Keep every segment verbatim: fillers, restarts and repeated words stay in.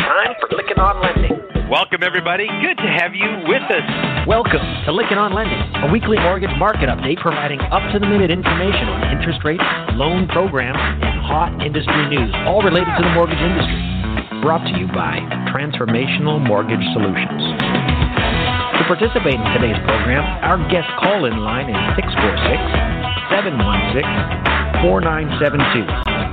time for Lykken on Lending. Welcome, everybody. Good to have you with us. Welcome to Lykken on Lending, a weekly mortgage market update providing up-to-the-minute information on interest rates, loan programs, and hot industry news, all related to the mortgage industry. Brought to you by Transformational Mortgage Solutions. To participate in today's program, our guest call-in line is six four six, seven one six, four nine seven two.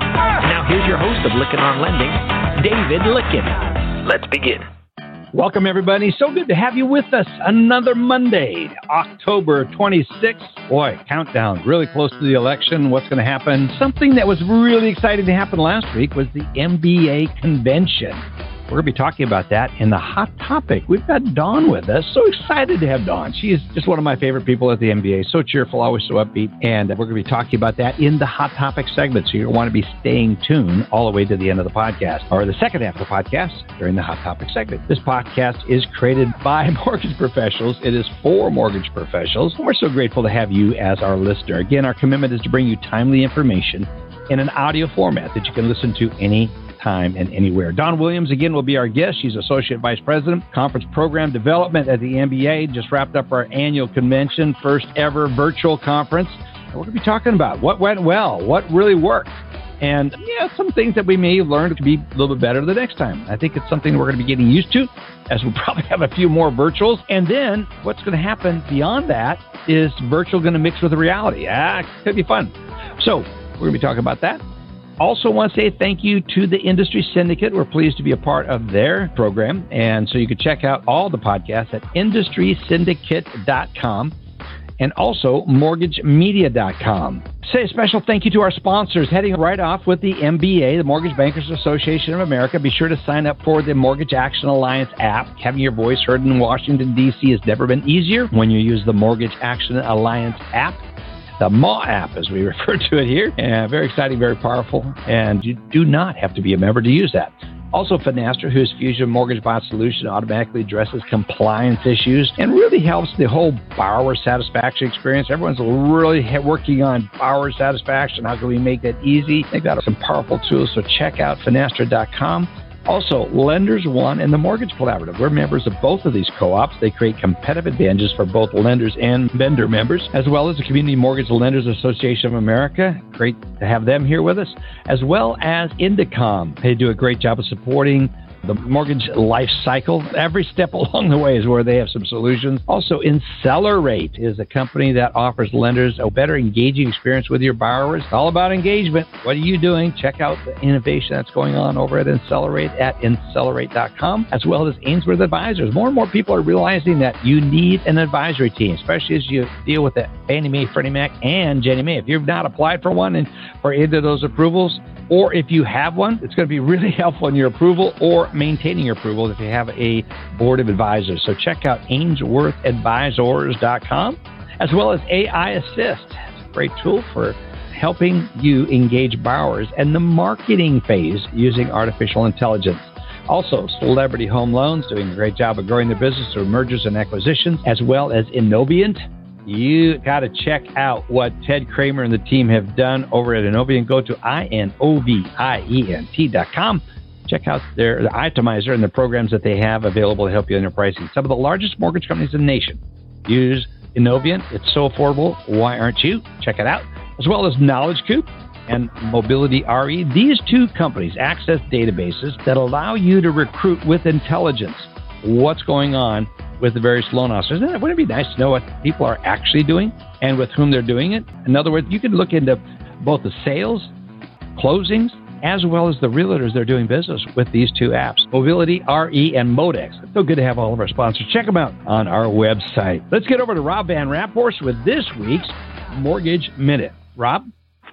Now here's your host of Lykken on Lending, David Lykken. Let's begin. Welcome, everybody. So good to have you with us. Another Monday, October twenty-sixth. Boy, countdown, really close to the election. What's going to happen? Something that was really exciting to happen last week was the M B A convention. We're going to be talking about that in the Hot Topic. We've got Dawn with us. So excited to have Dawn. She is just one of my favorite people at the M B A. So cheerful, always so upbeat. And we're going to be talking about that in the Hot Topic segment. So you'll want to be staying tuned all the way to the end of the podcast, or the second half of the podcast during the Hot Topic segment. This podcast is created by mortgage professionals. It is for mortgage professionals. And we're so grateful to have you as our listener. Again, our commitment is to bring you timely information in an audio format that you can listen to any time and anywhere. Dawn Williams, again, will be our guest. She's Associate Vice President, Conference Program Development at the M B A. Just wrapped up our annual convention, first ever virtual conference. And we're going to be talking about what went well, what really worked, and yeah, some things that we may learn to be a little bit better the next time. I think it's something we're going to be getting used to, as we'll probably have a few more virtuals. And then what's going to happen beyond that is virtual going to mix with reality. Ah, it could be fun. So we're going to be talking about that. Also want to say thank you to the Industry Syndicate. We're pleased to be a part of their program. And so you can check out all the podcasts at industry syndicate dot com and also mortgage media dot com. Say a special thank you to our sponsors. Heading right off with the M B A, the Mortgage Bankers Association of America. Be sure to sign up for the Mortgage Action Alliance app. Having your voice heard in Washington, D C has never been easier when you use the Mortgage Action Alliance app. The M A W app, as we refer to it here. And very exciting, very powerful. And you do not have to be a member to use that. Also, Finastra, whose Fusion Mortgage Bot solution automatically addresses compliance issues and really helps the whole borrower satisfaction experience. Everyone's really working on borrower satisfaction. How can we make that easy? They've got some powerful tools, so check out finastra dot com. Also, Lenders One and the Mortgage Collaborative. We're members of both of these co-ops. They create competitive advantages for both lenders and vendor members, as well as the Community Mortgage Lenders Association of America. Great to have them here with us, as well as Indicom. They do a great job of supporting the mortgage life cycle. Every step along the way is where they have some solutions. Also, Incelerate is a company that offers lenders a better engaging experience with your borrowers. It's all about engagement. What are you doing? Check out the innovation that's going on over at Incelerate at incelerate dot com, as well as Ainsworth Advisors. More and more people are realizing that you need an advisory team, especially as you deal with the Fannie Mae, Freddie Mac, and Ginnie Mae. If you've not applied for one and for either of those approvals, or if you have one, it's going to be really helpful in your approval or maintaining your approval if you have a board of advisors. So check out ainsworth advisors dot com, as well as A I Assist. It's a great tool for helping you engage borrowers and the marketing phase using artificial intelligence. Also, Celebrity Home Loans, doing a great job of growing their business through mergers and acquisitions, as well as Innovient. You got to check out what Ted Kramer and the team have done over at Innovient. Go to I N O V I E N T dot com. Check out their, their Itemizer and the programs that they have available to help you in your pricing. Some of the largest mortgage companies in the nation use Innovient. It's so affordable. Why aren't you? Check it out. As well as Knowledge Coop and Mobility R E. These two companies access databases that allow you to recruit with intelligence what's going on with the various loan officers. Wouldn't it be nice to know what people are actually doing and with whom they're doing it? In other words, you can look into both the sales, closings, as well as the realtors they're doing business with these two apps, Mobility R E and Modex. It's so good to have all of our sponsors. Check them out on our website. Let's get over to Rob Van Raphorst with this week's Mortgage Minute. Rob?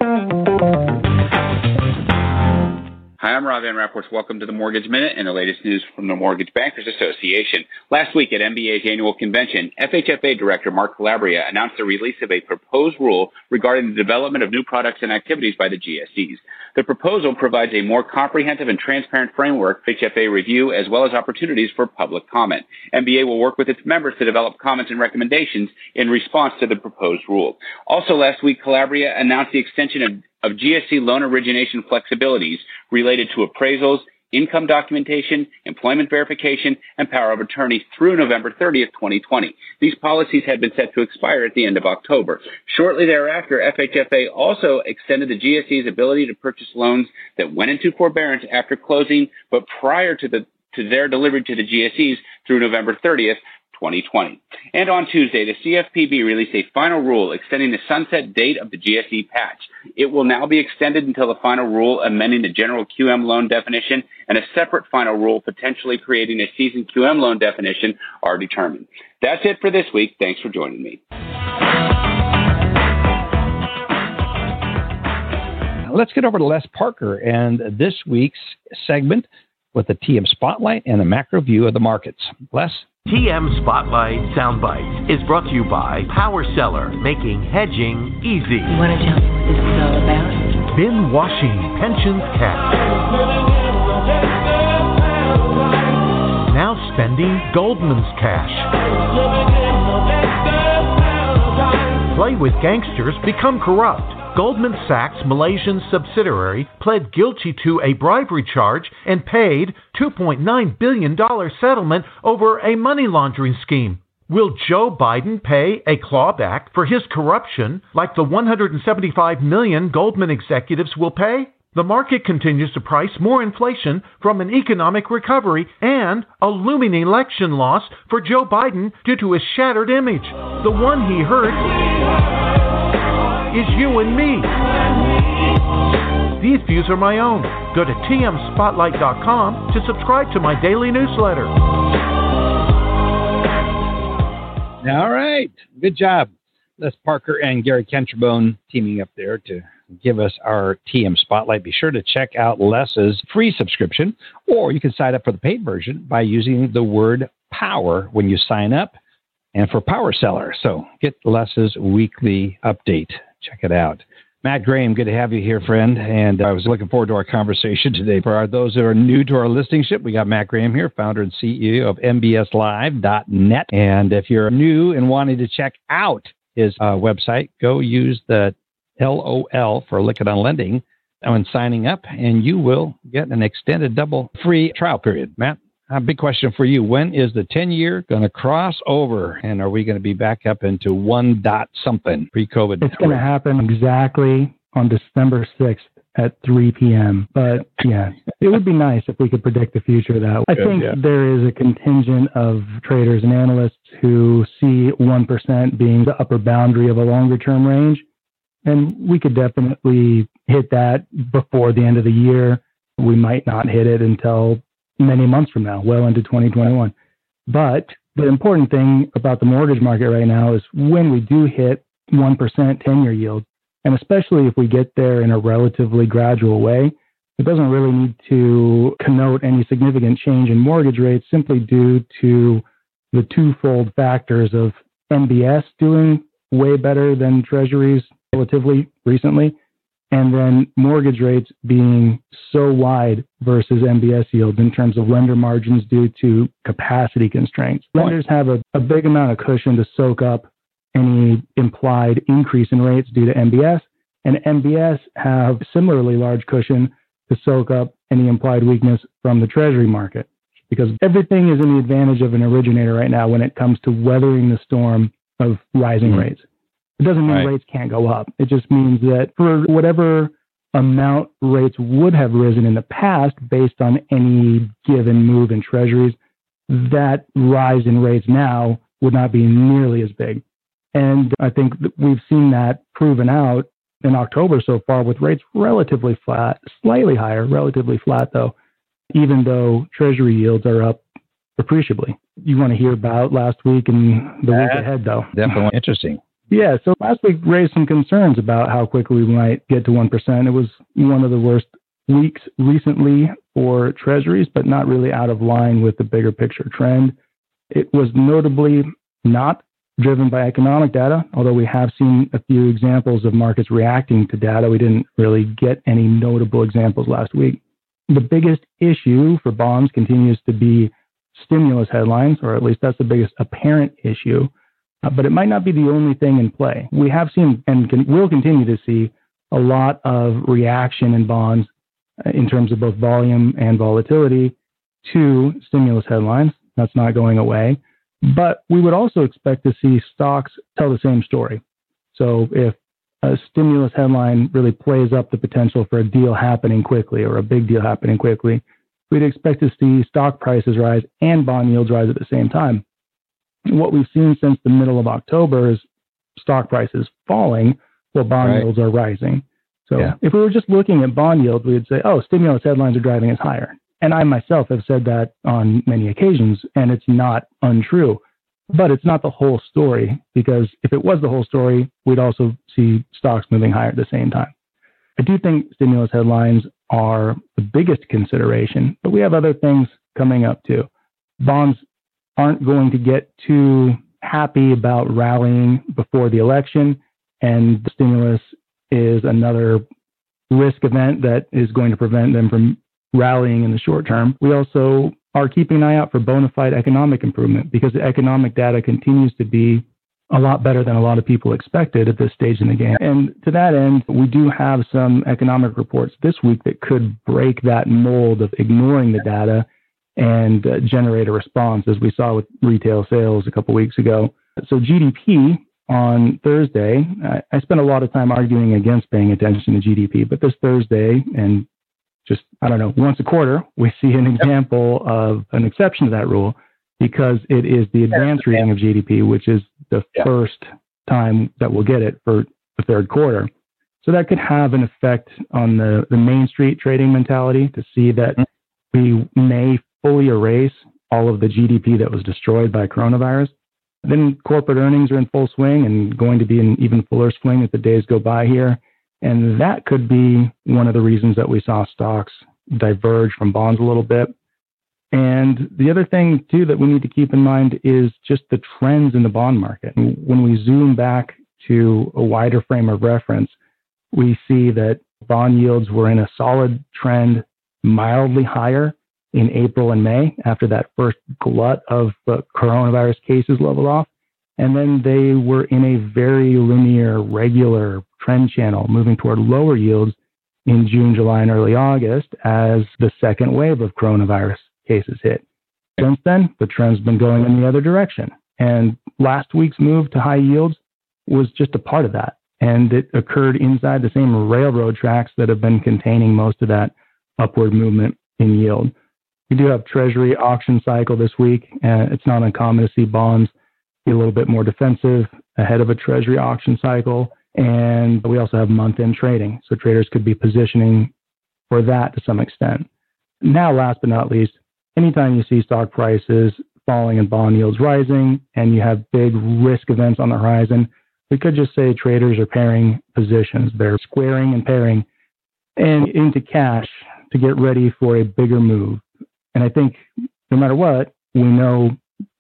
Hi, I'm Rob Van Raphorst. Welcome to the Mortgage Minute and the latest news from the Mortgage Bankers Association. Last week at M B A's annual convention, F H F A Director Mark Calabria announced the release of a proposed rule regarding the development of new products and activities by the G S Es. The proposal provides a more comprehensive and transparent framework for H F A review, as well as opportunities for public comment. M B A will work with its members to develop comments and recommendations in response to the proposed rule. Also last week, Calabria announced the extension of of G S E loan origination flexibilities related to appraisals, income documentation, employment verification, and power of attorney through November thirtieth, twenty twenty. These policies had been set to expire at the end of October. Shortly thereafter, F H F A also extended the G S E's ability to purchase loans that went into forbearance after closing, but prior to the to their delivery to the G S Es through November thirtieth, twenty twenty. And on Tuesday, the C F P B released a final rule extending the sunset date of the G S E patch. It will now be extended until the final rule amending the general Q M loan definition and a separate final rule potentially creating a seasoned Q M loan definition are determined. That's it for this week. Thanks for joining me. Let's get over to Les Parker and this week's segment with the T M Spotlight and a macro view of the markets. Les? T M Spotlight Soundbites is brought to you by Power Seller, making hedging easy. You want to tell me what this is all about? Bin Washing Pensions Cash. Now spending Goldman's cash. Play with gangsters, become corrupt. Goldman Sachs Malaysian subsidiary pled guilty to a bribery charge and paid two point nine billion dollars settlement over a money laundering scheme. Will Joe Biden pay a clawback for his corruption like the one hundred seventy-five million dollars Goldman executives will pay? The market continues to price more inflation from an economic recovery and a looming election loss for Joe Biden due to his shattered image. The one he hurt is you and me. These views are my own. Go to T M spotlight dot com to subscribe to my daily newsletter. All right. Good job. Les Parker and Gary Kentrabone teaming up there to give us our T M Spotlight. Be sure to check out Les's free subscription, or you can sign up for the paid version by using the word POWER when you sign up, and for Power Seller. So get Les's weekly update. Check it out. Matt Graham, good to have you here, friend. And I was looking forward to our conversation today. For our, those that are new to our listening ship, we got Matt Graham here, founder and C E O of M B S live dot net. And if you're new and wanting to check out his uh, website, go use the L O L for Lykken on Lending when signing up, and you will get an extended double free trial period. Matt? A big question for you. When is the ten-year going to cross over, and are we going to be back up into one dot something pre-COVID? It's going to happen exactly on December sixth at three p.m. But, yeah, it would be nice if we could predict the future that way. I think yeah. there is a contingent of traders and analysts who see one percent being the upper boundary of a longer-term range, and we could definitely hit that before the end of the year. We might not hit it until many months from now, well into twenty twenty-one. But the important thing about the mortgage market right now is when we do hit one percent ten-year yield, and especially if we get there in a relatively gradual way, it doesn't really need to connote any significant change in mortgage rates simply due to the twofold factors of M B S doing way better than treasuries relatively recently, and then mortgage rates being so wide versus M B S yields in terms of lender margins due to capacity constraints. Lenders have a, a big amount of cushion to soak up any implied increase in rates due to M B S, and M B S have similarly large cushion to soak up any implied weakness from the treasury market, because everything is in the advantage of an originator right now when it comes to weathering the storm of rising mm-hmm. rates. It doesn't mean right. rates can't go up. It just means that for whatever amount rates would have risen in the past based on any given move in treasuries, that rise in rates now would not be nearly as big. And I think that we've seen that proven out in October so far with rates relatively flat, slightly higher, relatively flat though, even though treasury yields are up appreciably. You want to hear about last week and the That's week ahead though. Definitely interesting. Yeah, so last week raised some concerns about how quickly we might get to one percent. It was one of the worst weeks recently for treasuries, but not really out of line with the bigger picture trend. It was notably not driven by economic data, although we have seen a few examples of markets reacting to data. We didn't really get any notable examples last week. The biggest issue for bonds continues to be stimulus headlines, or at least that's the biggest apparent issue. Uh, but it might not be the only thing in play. We have seen and can, will continue to see a lot of reaction in bonds uh, in terms of both volume and volatility to stimulus headlines. That's not going away. But we would also expect to see stocks tell the same story. So if a stimulus headline really plays up the potential for a deal happening quickly or a big deal happening quickly, we'd expect to see stock prices rise and bond yields rise at the same time. What we've seen since the middle of October is stock prices falling while bond right. yields are rising. So yeah. if we were just looking at bond yields, we would say, oh, stimulus headlines are driving us higher. And I myself have said that on many occasions, and it's not untrue. But it's not the whole story, because if it was the whole story, we'd also see stocks moving higher at the same time. I do think stimulus headlines are the biggest consideration, but we have other things coming up too. Bonds aren't going to get too happy about rallying before the election, and the stimulus is another risk event that is going to prevent them from rallying in the short term. We also are keeping an eye out for bona fide economic improvement, because the economic data continues to be a lot better than a lot of people expected at this stage in the game. And to that end, we do have some economic reports this week that could break that mold of ignoring the data and uh, generate a response, as we saw with retail sales a couple weeks ago. So G D P on Thursday, I, I spent a lot of time arguing against paying attention to G D P, but this Thursday, and just, I don't know, once a quarter, we see an example of an exception to that rule, because it is the advanced reading of G D P, which is the yeah. first time that we'll get it for the third quarter. So that could have an effect on the, the Main Street trading mentality, to see that we may fully erase all of the G D P that was destroyed by coronavirus. Then corporate earnings are in full swing and going to be in even fuller swing as the days go by here. And that could be one of the reasons that we saw stocks diverge from bonds a little bit. And the other thing, too, that we need to keep in mind is just the trends in the bond market. When we zoom back to a wider frame of reference, we see that bond yields were in a solid trend, mildly higher in April and May after that first glut of uh, coronavirus cases leveled off. And then they were in a very linear, regular trend channel, moving toward lower yields in June, July, and early August as the second wave of coronavirus cases hit. Since then, the trend's been going in the other direction. And last week's move to high yields was just a part of that. And it occurred inside the same railroad tracks that have been containing most of that upward movement in yield. We do have Treasury auction cycle this week, and it's not uncommon to see bonds be a little bit more defensive ahead of a Treasury auction cycle. And we also have month-end trading, so traders could be positioning for that to some extent. Now, last but not least, anytime you see stock prices falling and bond yields rising, and you have big risk events on the horizon, we could just say traders are pairing positions. They're squaring and pairing and into cash to get ready for a bigger move. And I think no matter what, we know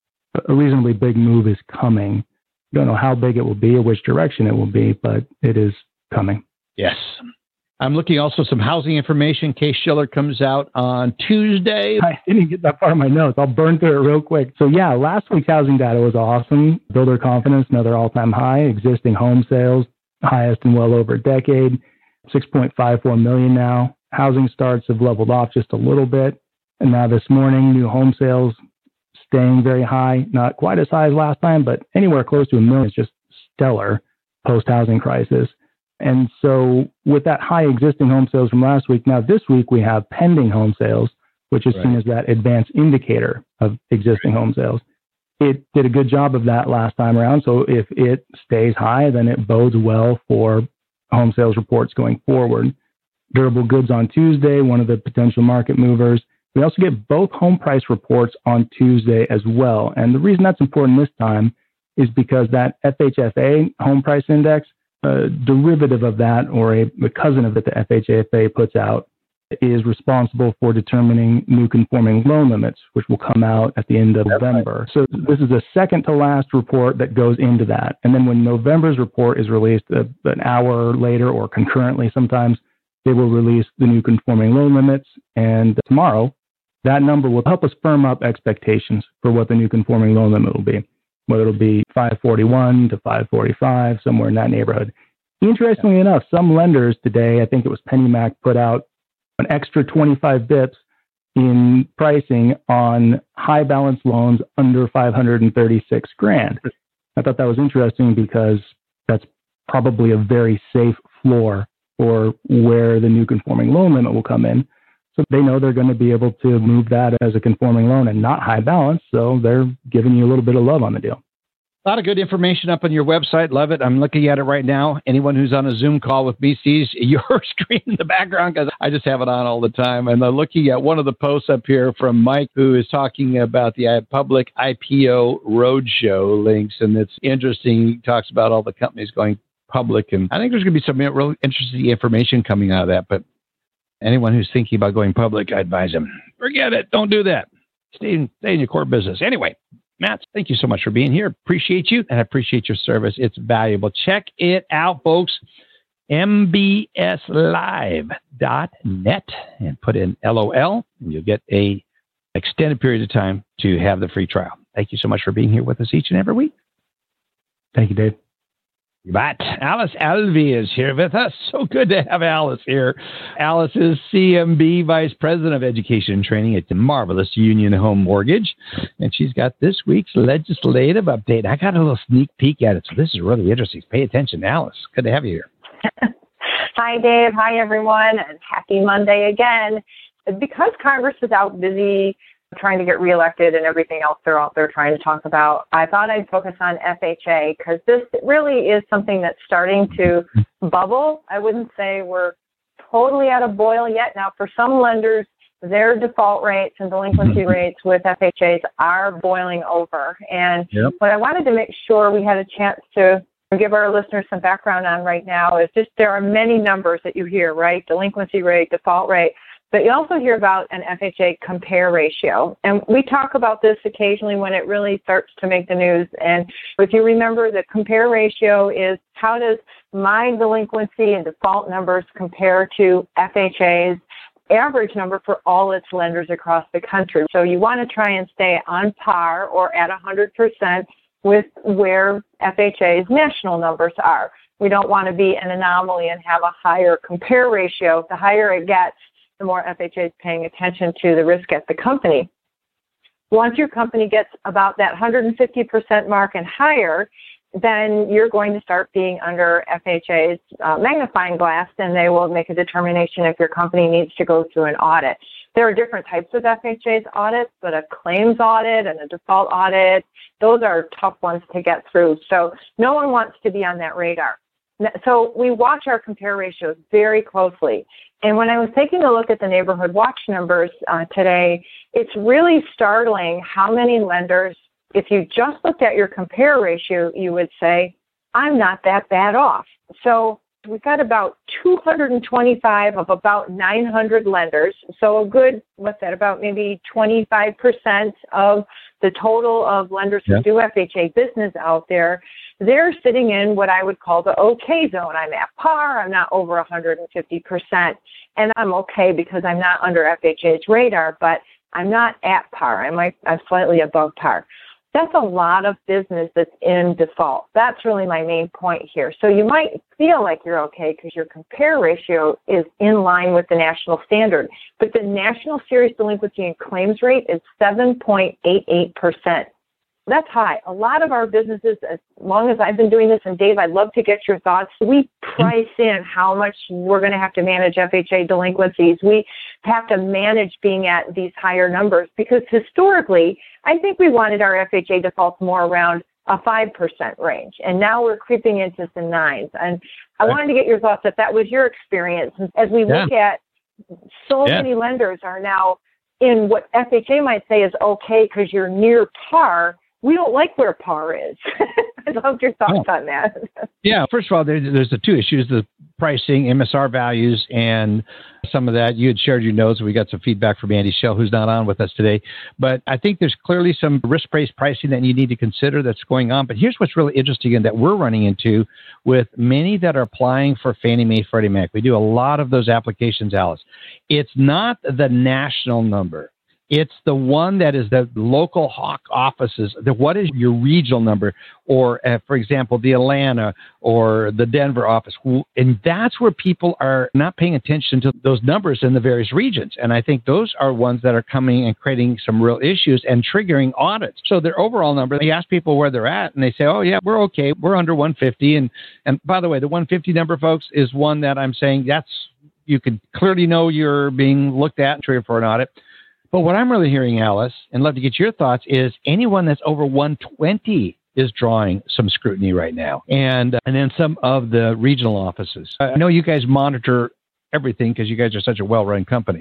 a reasonably big move is coming. We don't know how big it will be or which direction it will be, but it is coming. Yes. I'm looking also some housing information. Case-Shiller comes out on Tuesday. I didn't get that far in my notes. I'll burn through it real quick. So yeah, last week's housing data was awesome. Builder confidence, another all-time high. Existing home sales, highest in well over a decade. six point five four million now. Housing starts have leveled off just a little bit. And now this morning, new home sales staying very high. Not quite as high as last time, but anywhere close to a million is just stellar post-housing crisis. And so with that high existing home sales from last week, now this week we have pending home sales, which is right. seen as that advanced indicator of existing right. home sales. It did a good job of that last time around. So if it stays high, then it bodes well for home sales reports going forward. Durable goods on Tuesday, one of the potential market movers. We also get both home price reports on Tuesday as well. And the reason that's important this time is because that F H F A home price index, a derivative of that, or a, a cousin of it that F H F A puts out, is responsible for determining new conforming loan limits, which will come out at the end of That's November. Right. So this is a second to last report that goes into that. And then when November's report is released uh, an hour later or concurrently sometimes, they will release the new conforming loan limits. And tomorrow, that number will help us firm up expectations for what the new conforming loan limit will be, whether it'll be five forty-one to five forty-five, somewhere in that neighborhood. Interestingly enough, some lenders today, I think it was PennyMac, put out an extra twenty-five bips in pricing on high balance loans under five hundred thirty-six grand. I thought that was interesting because that's probably a very safe floor for where the new conforming loan limit will come in. So they know they're going to be able to move that as a conforming loan and not high balance. So they're giving you a little bit of love on the deal. A lot of good information up on your website. Love it. I'm looking at it right now. Anyone who's on a Zoom call with me sees your screen in the background because I just have it on all the time. And I'm looking at one of the posts up here from Mike, who is talking about the public I P O roadshow links. And it's interesting. He talks about all the companies going public. And I think there's going to be some really interesting information coming out of that. But anyone who's thinking about going public, I advise them, forget it. Don't do that. Stay in, stay in your core business. Anyway. Matt, thank you so much for being here. Appreciate you, and I appreciate your service. It's valuable. Check it out, folks. M B S live dot net and put in L O L, and you'll get a extended period of time to have the free trial. Thank you so much for being here with us each and every week. Thank you, Dave. You bet. Alice Alvey is here with us. So good to have Alice here. Alice is C M B Vice President of Education and Training at the marvelous Union Home Mortgage. And she's got this week's legislative update. I got a little sneak peek at it, so this is really interesting. Pay attention, Alice. Good to have you here. Hi, Dave. Hi, everyone. And happy Monday again. Because Congress is out busy trying to get reelected and everything else they're out there trying to talk about, I thought I'd focus on F H A because this really is something that's starting to bubble. I wouldn't say we're totally at a boil yet. Now, for some lenders, their default rates and delinquency rates with F H As are boiling over. And yep. what I wanted to make sure we had a chance to give our listeners some background on right now is just there are many numbers that you hear, right? Delinquency rate, default rate. But you also hear about an F H A compare ratio. And we talk about this occasionally when it really starts to make the news. And if you remember, the compare ratio is how does my delinquency and default numbers compare to F H A's average number for all its lenders across the country. So you want to try and stay on par or at one hundred percent with where F H A's national numbers are. We don't want to be an anomaly and have a higher compare ratio. The higher it gets, the more F H A is paying attention to the risk at the company. Once your company gets about that one hundred fifty percent mark and higher, then you're going to start being under F H A's uh, magnifying glass, and they will make a determination if your company needs to go through an audit. There are different types of F H A's audits, but a claims audit and a default audit, those are tough ones to get through. So no one wants to be on that radar. So we watch our compare ratios very closely. And when I was taking a look at the Neighborhood Watch numbers uh, today, it's really startling how many lenders, if you just looked at your compare ratio, you would say, I'm not that bad off. So we've got about two hundred twenty-five of about nine hundred lenders. So a good, what's that, about maybe twenty-five percent of the total of lenders who yeah. do F H A business out there. They're sitting in what I would call the okay zone. I'm at par. I'm not over one hundred fifty percent. And I'm okay because I'm not under F H A's radar, but I'm not at par. I'm, like, I'm slightly above par. That's a lot of business that's in default. That's really my main point here. So you might feel like you're okay because your compare ratio is in line with the national standard, but the national serious delinquency and claims rate is seven point eight eight percent. That's high. A lot of our businesses, as long as I've been doing this, and Dave, I'd love to get your thoughts, we price in how much we're going to have to manage F H A delinquencies. We have to manage being at these higher numbers because historically, I think we wanted our F H A defaults more around a five percent range, and now we're creeping into the nines. And I wanted to get your thoughts if that was your experience. As we look yeah. at so yeah. many lenders are now in what F H A might say is okay because you're near par. We don't like where par is. I'd love your thoughts oh. on that. Yeah, first of all, there, there's the two issues, the pricing, M S R values, and some of that. You had shared your notes. We got some feedback from Andy Schell, who's not on with us today. But I think there's clearly some risk-based pricing that you need to consider that's going on. But here's what's really interesting and that we're running into with many that are applying for Fannie Mae, Freddie Mac. We do a lot of those applications, Alice. It's not the national number. It's the one that is the local Hawk offices. The, what is your regional number? Or, uh, for example, the Atlanta or the Denver office. And that's where people are not paying attention to those numbers in the various regions. And I think those are ones that are coming and creating some real issues and triggering audits. So their overall number, they ask people where they're at, and they say, oh, yeah, we're okay. We're under one fifty. And, and by the way, the one fifty number, folks, is one that I'm saying that's, you can clearly know you're being looked at and triggered for an audit. But what I'm really hearing, Alice, and love to get your thoughts, is anyone that's over one twenty is drawing some scrutiny right now. And and then some of the regional offices. I know you guys monitor everything because you guys are such a well-run company.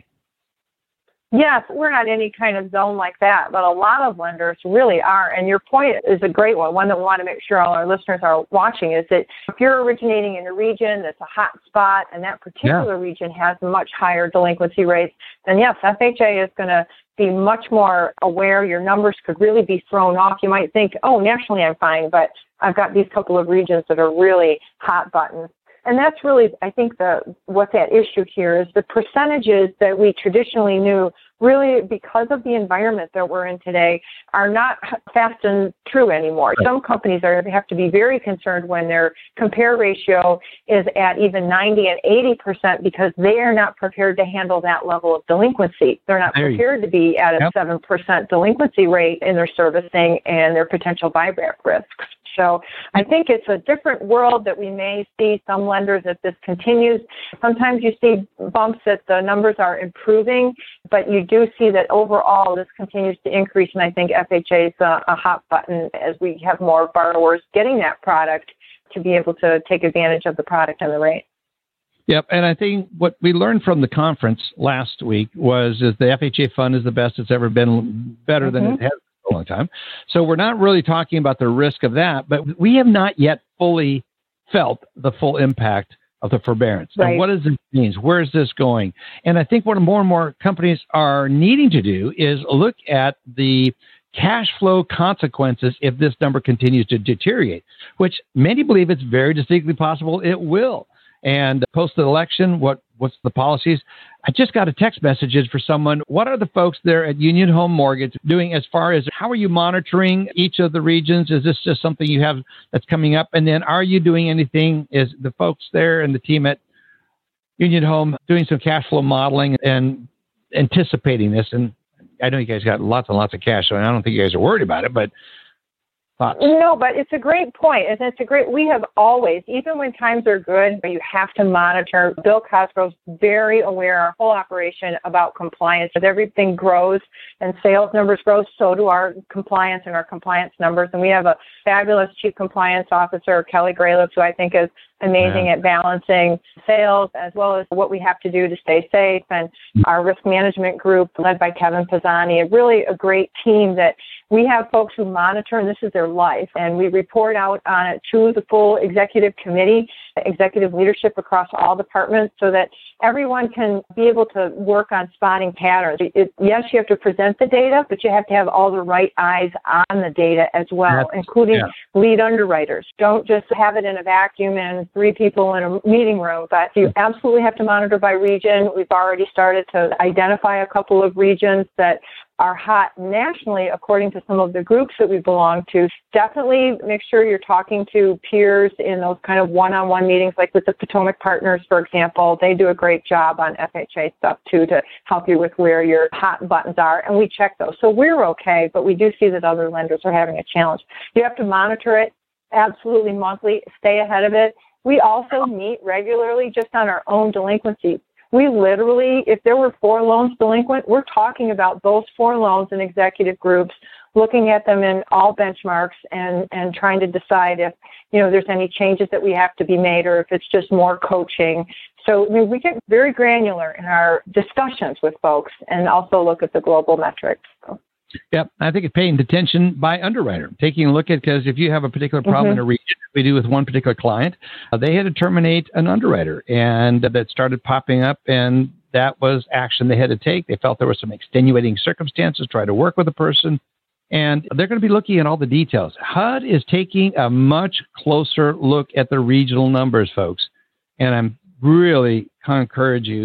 Yes, we're not any kind of zone like that, but a lot of lenders really are. And your point is a great one, one that we want to make sure all our listeners are watching, is that if you're originating in a region that's a hot spot and that particular yeah. region has much higher delinquency rates, then yes, F H A is going to be much more aware. Your numbers could really be thrown off. You might think, oh, nationally I'm fine, but I've got these couple of regions that are really hot buttons. And that's really, I think, the what's at issue here is the percentages that we traditionally knew, really because of the environment that we're in today, are not fast and true anymore. Right. Some companies are have to be very concerned when their compare ratio is at even ninety and eighty percent because they are not prepared to handle that level of delinquency. They're not there prepared to be at a yep. seven percent delinquency rate in their servicing and their potential buyback risks. So I think it's a different world that we may see some lenders if this continues. Sometimes you see bumps that the numbers are improving, but you do see that overall this continues to increase, and I think F H A is a, a hot button as we have more borrowers getting that product to be able to take advantage of the product and the rate. Yep, and I think what we learned from the conference last week was is the F H A fund is the best it's ever been, better mm-hmm. than it has a long time. So we're not really talking about the risk of that, but we have not yet fully felt the full impact of the forbearance. Right. And what does this mean? Where is this going? And I think what more and more companies are needing to do is look at the cash flow consequences if this number continues to deteriorate, which many believe it's very distinctly possible it will. And post the election, what what's the policies? I just got a text message for someone. What are the folks there at Union Home Mortgage doing as far as how are you monitoring each of the regions? Is this just something you have that's coming up? And then are you doing anything? Is the folks there and the team at Union Home doing some cash flow modeling and anticipating this? And I know you guys got lots and lots of cash, so I don't think you guys are worried about it, but thoughts? No, but it's a great point. And it's a great, we have always, even when times are good, you have to monitor. Bill Cosgrove's very aware, our whole operation, about compliance. As everything grows and sales numbers grow, so do our compliance and our compliance numbers. And we have a fabulous Chief Compliance Officer, Kelly Grayliff, who I think is amazing yeah. at balancing sales as well as what we have to do to stay safe. And our risk management group led by Kevin Pisani, a really a great team that we have folks who monitor, and this is their life, and we report out on it to the full executive committee, executive leadership across all departments so that everyone can be able to work on spotting patterns. It, yes, you have to present the data, but you have to have all the right eyes on the data as well, That's, including yeah. lead underwriters. Don't just have it in a vacuum and three people in a meeting room, but you absolutely have to monitor by region. We've already started to identify a couple of regions that are hot nationally according to some of the groups that we belong to. Definitely make sure you're talking to peers in those kind of one-on-one meetings, like with the Potomac Partners, for example. They do a great job on F H A stuff, too, to help you with where your hot buttons are, and we check those. So we're okay, but we do see that other lenders are having a challenge. You have to monitor it absolutely monthly, stay ahead of it. We also meet regularly just on our own delinquencies. We literally, if there were four loans delinquent, we're talking about those four loans in executive groups, looking at them in all benchmarks and, and trying to decide if, you know, there's any changes that we have to be made or if it's just more coaching. So I mean, we get very granular in our discussions with folks and also look at the global metrics. So. Yep, I think it's paying attention by underwriter, taking a look at, because if you have a particular problem mm-hmm. in a region, we do with one particular client, uh, they had to terminate an underwriter, and uh, that started popping up, and that was action they had to take. They felt there were some extenuating circumstances, try to work with a person, and they're going to be looking at all the details. H U D is taking a much closer look at the regional numbers, folks, and I'm really kind of encourage you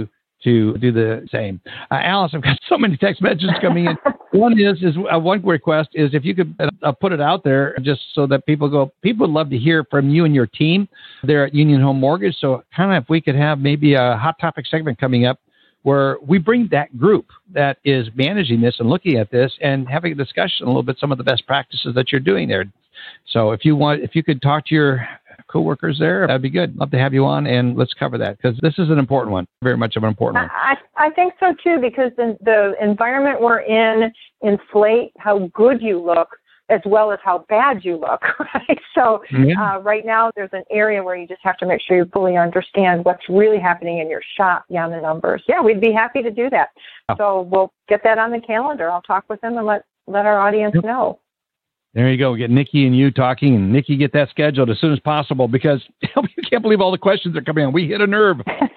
to do the same. Uh, Alice, I've got so many text messages coming in. One is, is uh, one request is if you could uh, put it out there just so that people go, people would love to hear from you and your team there at Union Home Mortgage. So kind of if we could have maybe a hot topic segment coming up where we bring that group that is managing this and looking at this and having a discussion a little bit, some of the best practices that you're doing there. So if you want, if you could talk to your coworkers there, that'd be good. Love to have you on, and let's cover that because this is an important one, very much of an important one. I, I think so too, because the, the environment we're in inflate how good you look as well as how bad you look, right? So yeah. uh, right now there's an area where you just have to make sure you fully understand what's really happening in your shop beyond the numbers. Yeah, we'd be happy to do that. Oh. So we'll get that on the calendar. I'll talk with them and let, let our audience yep. know. There you go. Get Nikki and you talking, and Nikki, get that scheduled as soon as possible because you can't believe all the questions are coming on. We hit a nerve.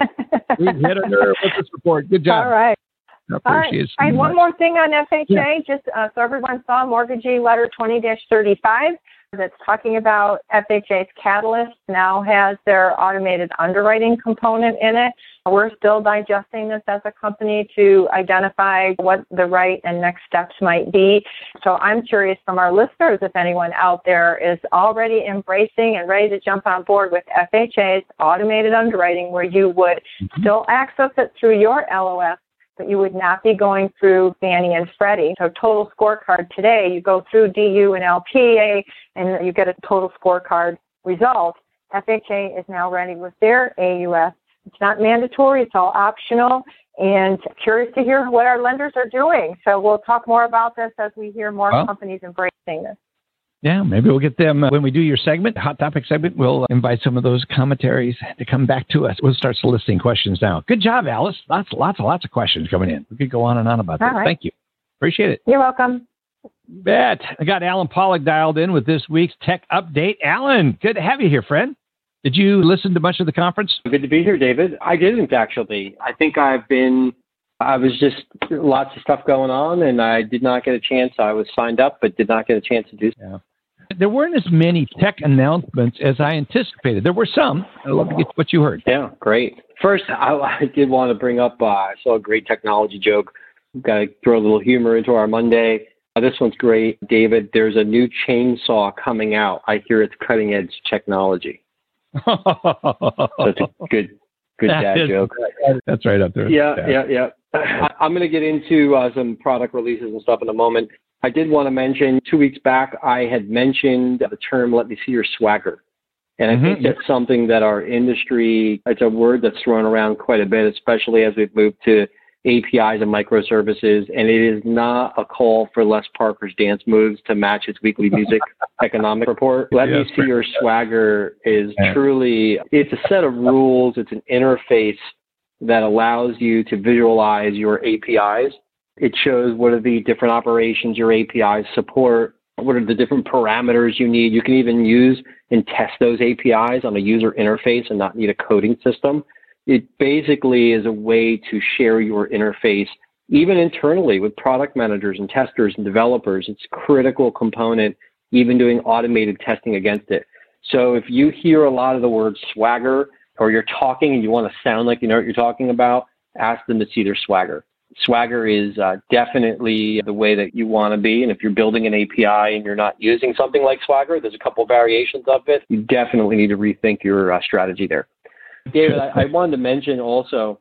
we hit a nerve with this report. Good job. All right. I appreciate it. All right. So one more thing on F H A, yeah. just uh, so everyone saw Mortgagee Letter twenty dash thirty-five that's talking about F H A's Catalyst now has their automated underwriting component in it. We're still digesting this as a company to identify what the right and next steps might be. So I'm curious from our listeners if anyone out there is already embracing and ready to jump on board with F H A's automated underwriting where you would mm-hmm. still access it through your L O S, but you would not be going through Fannie and Freddie. So total scorecard today, you go through D U and L P A and you get a total scorecard result. F H A is now ready with their A U S. It's not mandatory. It's all optional. And curious to hear what our lenders are doing. So we'll talk more about this as we hear more well, companies embracing this. Yeah, maybe we'll get them uh, when we do your segment, Hot Topic segment. We'll invite some of those commentaries to come back to us. We'll start soliciting questions now. Good job, Alice. Lots, lots, lots of questions coming in. We could go on and on about All this. Right. Thank you. Appreciate it. You're welcome. You bet. I got Alan Pollock dialed in with this week's tech update. Alan, good to have you here, friend. Did you listen to much of the conference? Good to be here, David. I didn't, actually. I think I've been, I was just lots of stuff going on, and I did not get a chance. I was signed up, but did not get a chance to do so. Yeah. There weren't as many tech announcements as I anticipated. There were some. I'd love to get what you heard. Yeah, great. First, I, I did want to bring up, uh, I saw a great technology joke. We've got to throw a little humor into our Monday. Uh, this one's great, David. There's a new chainsaw coming out. I hear it's cutting-edge technology. That's a good, good that dad is, joke. That's right up there. Yeah, yeah, yeah. I, I'm going to get into uh, some product releases and stuff in a moment. I did want to mention, two weeks back, I had mentioned the term, let me see your swagger. And I mm-hmm. think that's something that our industry, it's a word that's thrown around quite a bit, especially as we've moved to A P Is and microservices. And it is not a call for Les Parker's dance moves to match its weekly music economic report. Let yeah, me see your swagger is yeah. truly, it's a set of rules. It's an interface that allows you to visualize your A P Is. It shows what are the different operations your A P Is support, what are the different parameters you need. You can even use and test those A P Is on a user interface and not need a coding system. It basically is a way to share your interface, even internally with product managers and testers and developers. It's a critical component, even doing automated testing against it. So if you hear a lot of the word swagger, or you're talking and you want to sound like you know what you're talking about, ask them to see their swagger. Swagger is uh, definitely the way that you want to be. And if you're building an A P I and you're not using something like Swagger, there's a couple of variations of it. You definitely need to rethink your uh, strategy there. David, I, I wanted to mention also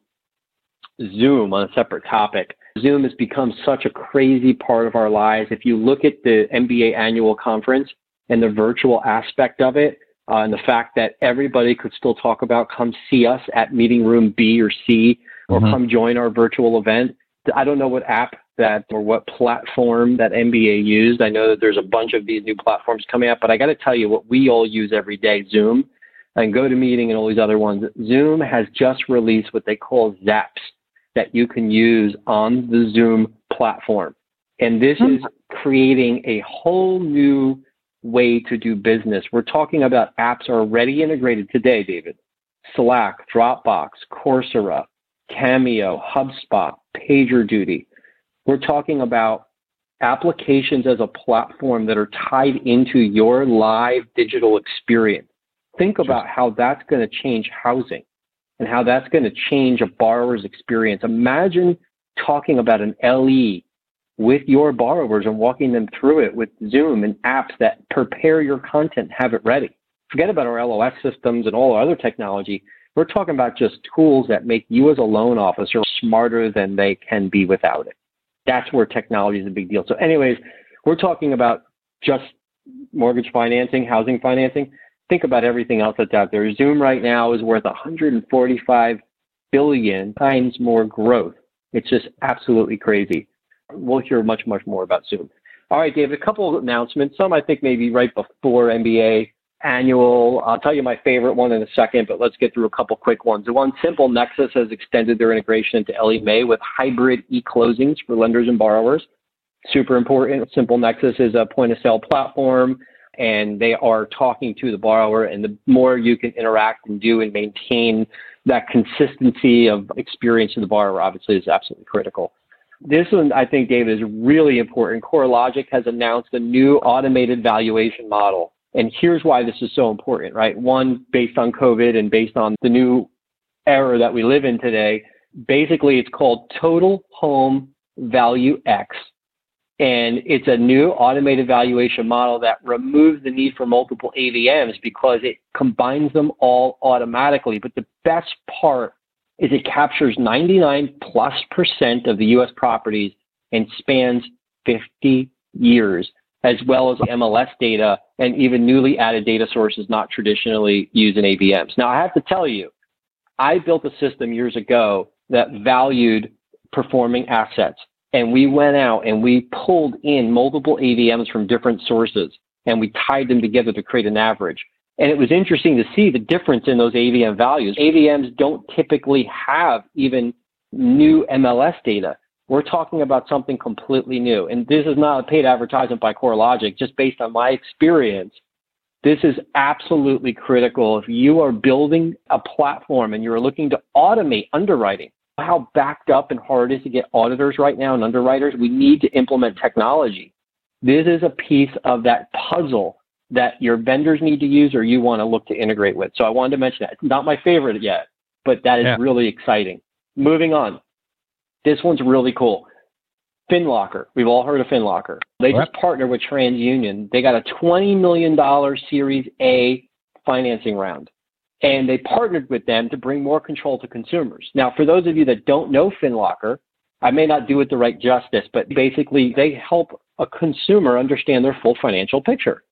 Zoom on a separate topic. Zoom has become such a crazy part of our lives. If you look at the M B A annual conference and the virtual aspect of it, uh, and the fact that everybody could still talk about come see us at meeting room B or C, or mm-hmm. come join our virtual event. I don't know what app that or what platform that M B A used. I know that there's a bunch of these new platforms coming up, but I got to tell you what we all use every day, Zoom and GoToMeeting and all these other ones. Zoom has just released what they call Zaps that you can use on the Zoom platform. And this mm-hmm. is creating a whole new way to do business. We're talking about apps already integrated today, David. Slack, Dropbox, Coursera, Cameo, HubSpot, PagerDuty. We're talking about applications as a platform that are tied into your live digital experience. Think about how that's going to change housing and how that's going to change a borrower's experience. Imagine talking about an L E with your borrowers and walking them through it with Zoom and apps that prepare your content, have it ready. Forget about our L O S systems and all our other technology. We're talking about just tools that make you as a loan officer smarter than they can be without it. That's where technology is a big deal. So anyways, we're talking about just mortgage financing, housing financing. Think about everything else that's out there. Zoom right now is worth one hundred forty-five billion times more growth. It's just absolutely crazy. We'll hear much, much more about Zoom. All right, David, a couple of announcements. Some I think maybe right before M B A annual. I'll tell you my favorite one in a second, but let's get through a couple quick ones. The one, SimpleNexus has extended their integration into Ellie Mae with hybrid e-closings for lenders and borrowers. Super important. SimpleNexus is a point-of-sale platform, and they are talking to the borrower, and the more you can interact and do and maintain that consistency of experience to the borrower, obviously, is absolutely critical. This one, I think, David, is really important. CoreLogic has announced a new automated valuation model. And here's why this is so important, right? One, based on COVID and based on the new era that we live in today, basically it's called Total Home Value X. And it's a new automated valuation model that removes the need for multiple A V Ms because it combines them all automatically. But the best part is it captures ninety-nine plus percent of the U S properties and spans fifty years, as well as M L S data and even newly added data sources not traditionally used in A V Ms. Now, I have to tell you, I built a system years ago that valued performing assets. And we went out and we pulled in multiple A V Ms from different sources, and we tied them together to create an average. And it was interesting to see the difference in those A V M values. A V Ms don't typically have even new M L S data. We're talking about something completely new. And this is not a paid advertisement by CoreLogic, just based on my experience. This is absolutely critical. If you are building a platform and you're looking to automate underwriting, how backed up and hard it is to get auditors right now and underwriters, we need to implement technology. This is a piece of that puzzle that your vendors need to use or you want to look to integrate with. So I wanted to mention that. It's not my favorite yet, but that is yeah. really exciting. Moving on. This one's really cool. FinLocker. We've all heard of FinLocker. They just partnered with TransUnion. They got a twenty million dollars Series A financing round. And they partnered with them to bring more control to consumers. Now, for those of you that don't know FinLocker, I may not do it the right justice, but basically they help a consumer understand their full financial picture.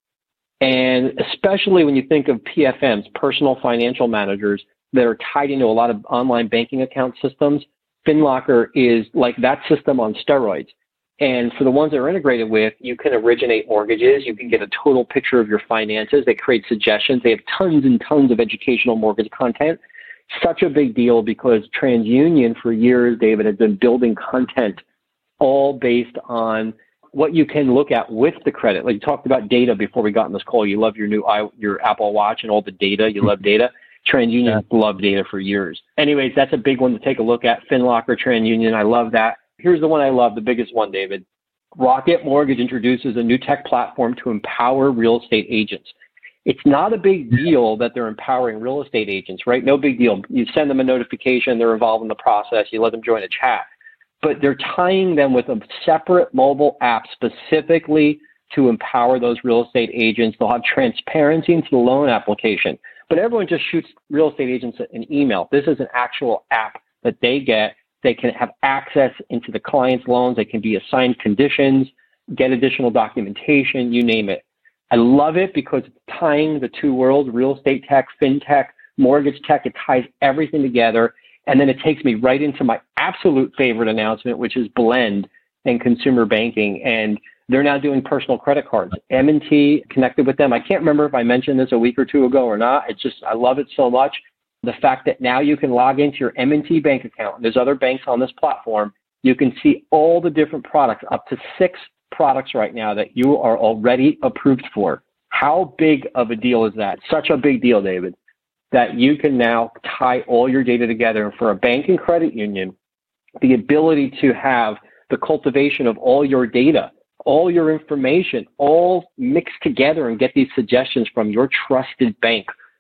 And especially when you think of P F Ms, personal financial managers that are tied into a lot of online banking account systems, FinLocker is like that system on steroids. And for the ones that are integrated with, you can originate mortgages. You can get a total picture of your finances. They create suggestions. They have tons and tons of educational mortgage content. Such a big deal because TransUnion for years, David, has been building content all based on what you can look at with the credit. Like you talked about data before we got on this call. You love your new your Apple Watch and all the data. You love data. TransUnion yeah. loved data for years. Anyways, that's a big one to take a look at. FinLocker, TransUnion. I love that. Here's the one I love, the biggest one, David. Rocket Mortgage introduces a new tech platform to empower real estate agents. It's not a big deal that they're empowering real estate agents, right? No big deal. You send them a notification, they're involved in the process, you let them join a chat. But they're tying them with a separate mobile app specifically to empower those real estate agents. They'll have transparency into the loan application. But everyone just shoots real estate agents an email. This is an actual app that they get. They can have access into the client's loans. They can be assigned conditions, get additional documentation, you name it. I love it because it's tying the two worlds, real estate tech, fintech, mortgage tech. It ties everything together. And then it takes me right into my absolute favorite announcement, which is Blend and consumer banking. And they're now doing personal credit cards. M and T connected with them. I can't remember if I mentioned this a week or two ago or not. It's just, I love it so much. The fact that now you can log into your M and T bank account. There's other banks on this platform. You can see all the different products, up to six products right now that you are already approved for. How big of a deal is that? Such a big deal, David, that you can now tie all your data together. And for a bank and credit union, the ability to have the cultivation of all your data, all your information, all mixed together and get these suggestions from your trusted bank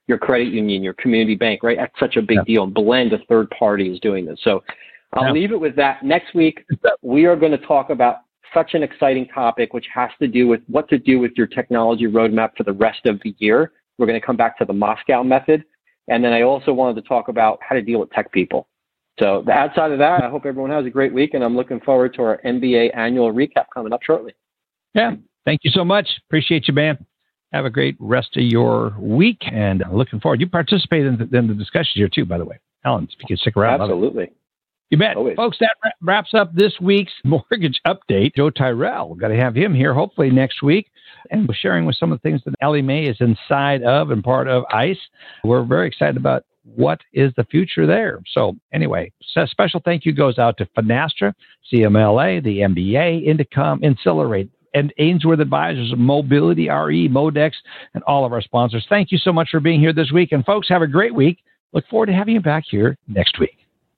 your credit union, your community bank, right? That's such a big yeah. deal. And Blend, a third party, is doing this. So I'll yeah. leave it with that. Next week, we are going to talk about such an exciting topic, which has to do with what to do with your technology roadmap for the rest of the year. We're going to come back to the Moscow method. And then I also wanted to talk about how to deal with tech people. So outside of that, I hope everyone has a great week, and I'm looking forward to our N B A annual recap coming up shortly. Yeah, thank you so much. Appreciate you, man. Have a great rest of your week, and looking forward. You participated in the, in the discussions here, too, by the way. Alan, if you can stick around. Absolutely. You bet. Always. Folks, that wraps up this week's Mortgage Update. Joe Tyrell, we've got to have him here hopefully next week, and we're sharing with some of the things that Ellie Mae is inside of and part of ICE. We're very excited about what is the future there. So anyway, a special thank you goes out to Finastra, C M L A, the M B A, Indicom, Incinerate, and Ainsworth Advisors, Mobility R E, Modex, and all of our sponsors. Thank you so much for being here this week. And folks, have a great week. Look forward to having you back here next week.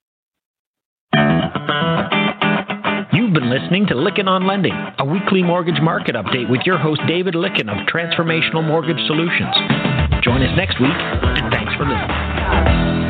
You've been listening to Lykken on Lending, a weekly mortgage market update with your host, David Lykken of Transformational Mortgage Solutions. Join us next week, and thanks for listening.